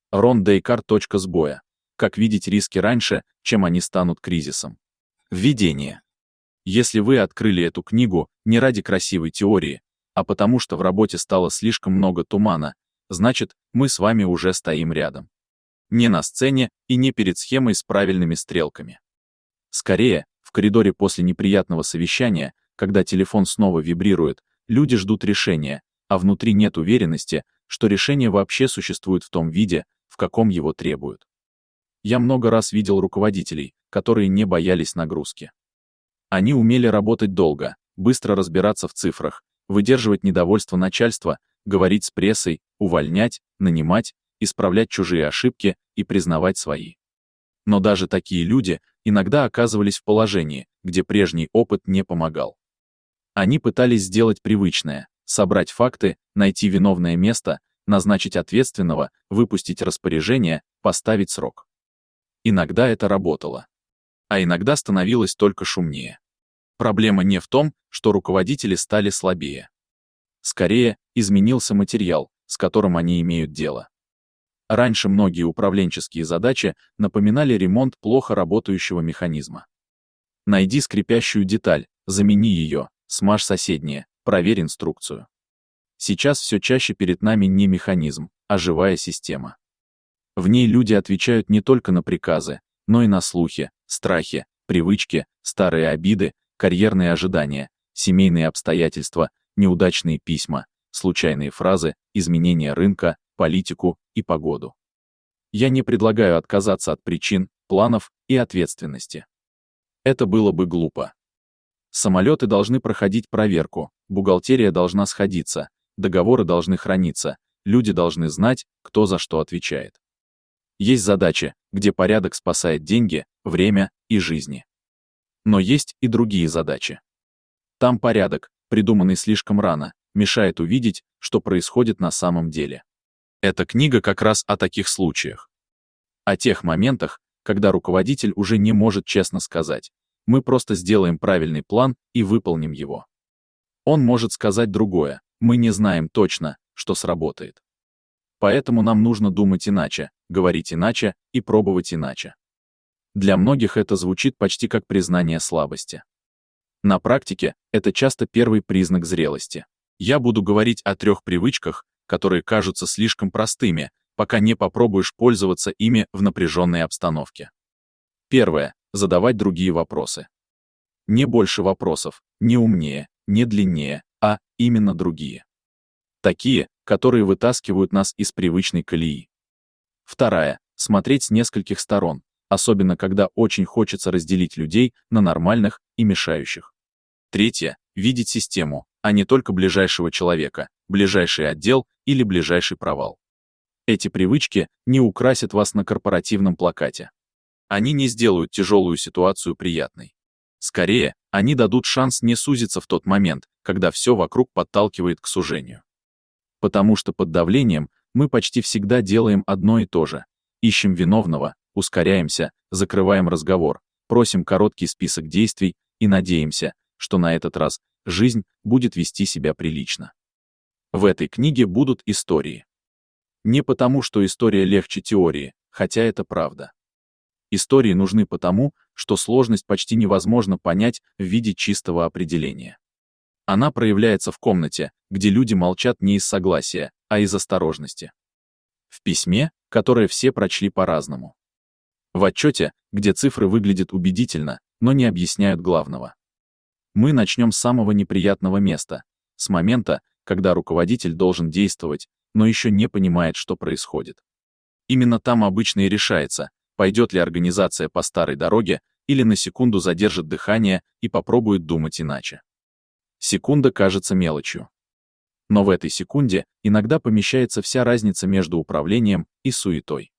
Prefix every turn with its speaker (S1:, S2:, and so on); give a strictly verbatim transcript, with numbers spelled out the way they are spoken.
S1: Рон Дейкар. Точка сбоя. Как видеть риски раньше, чем они станут кризисом. Введение. Если вы открыли эту книгу не ради красивой теории, а потому что в работе стало слишком много тумана, значит, мы с вами уже стоим рядом. Не на сцене и не перед схемой с правильными стрелками. Скорее, в коридоре после неприятного совещания, когда телефон снова вибрирует, люди ждут решения, а внутри нет уверенности, что решение вообще существует в том виде, в каком его требуют. Я много раз видел руководителей, которые не боялись нагрузки. Они умели работать долго, быстро разбираться в цифрах, выдерживать недовольство начальства, говорить с прессой, увольнять, нанимать, исправлять чужие ошибки и признавать свои. Но даже такие люди иногда оказывались в положении, где прежний опыт не помогал. Они пытались сделать привычное, собрать факты, найти виновное место, назначить ответственного, выпустить распоряжение, поставить срок. Иногда это работало. А иногда становилось только шумнее. Проблема не в том, что руководители стали слабее. Скорее, изменился материал, с которым они имеют дело. Раньше многие управленческие задачи напоминали ремонт плохо работающего механизма. Найди скрипящую деталь, замени ее, смажь соседние, проверь инструкцию. Сейчас все чаще перед нами не механизм, а живая система. В ней люди отвечают не только на приказы, но и на слухи, страхи, привычки, старые обиды, карьерные ожидания, семейные обстоятельства, неудачные письма, случайные фразы, изменения рынка, политику и погоду. Я не предлагаю отказаться от причин, планов и ответственности. Это было бы глупо. Самолеты должны проходить проверку, бухгалтерия должна сходиться, договоры должны храниться, люди должны знать, кто за что отвечает. Есть задачи, где порядок спасает деньги, время и жизни. Но есть и другие задачи. Там порядок, придуманный слишком рано, мешает увидеть, что происходит на самом деле. Эта книга как раз о таких случаях. О тех моментах, когда руководитель уже не может честно сказать: мы просто сделаем правильный план и выполним его. Он может сказать другое: мы не знаем точно, что сработает. Поэтому нам нужно думать иначе, говорить иначе и пробовать иначе. Для многих это звучит почти как признание слабости. На практике это часто первый признак зрелости. Я буду говорить о трех привычках, которые кажутся слишком простыми, пока не попробуешь пользоваться ими в напряженной обстановке. Первое. Задавать другие вопросы. Не больше вопросов, не умнее, не длиннее, а именно другие. Такие, которые вытаскивают нас из привычной колеи. Вторая. Смотреть с нескольких сторон, особенно когда очень хочется разделить людей на нормальных и мешающих. Третье. Видеть систему, а не только ближайшего человека, ближайший отдел или ближайший провал. Эти привычки не украсят вас на корпоративном плакате. Они не сделают тяжелую ситуацию приятной. Скорее, они дадут шанс не сузиться в тот момент, когда все вокруг подталкивает к сужению. Потому что под давлением мы почти всегда делаем одно и то же. Ищем виновного, ускоряемся, закрываем разговор, просим короткий список действий и надеемся, что на этот раз жизнь будет вести себя прилично. В этой книге будут истории. Не потому, что история легче теории, хотя это правда. Истории нужны потому, что сложность почти невозможно понять в виде чистого определения. Она проявляется в комнате, где люди молчат не из согласия, а из осторожности. В письме, которое все прочли по-разному. В отчете, где цифры выглядят убедительно, но не объясняют главного. Мы начнем с самого неприятного места, с момента, когда руководитель должен действовать, но еще не понимает, что происходит. Именно там обычно и решается, пойдет ли организация по старой дороге или на секунду задержит дыхание и попробует думать иначе. Секунда кажется мелочью. Но в этой секунде иногда помещается вся разница между управлением и суетой.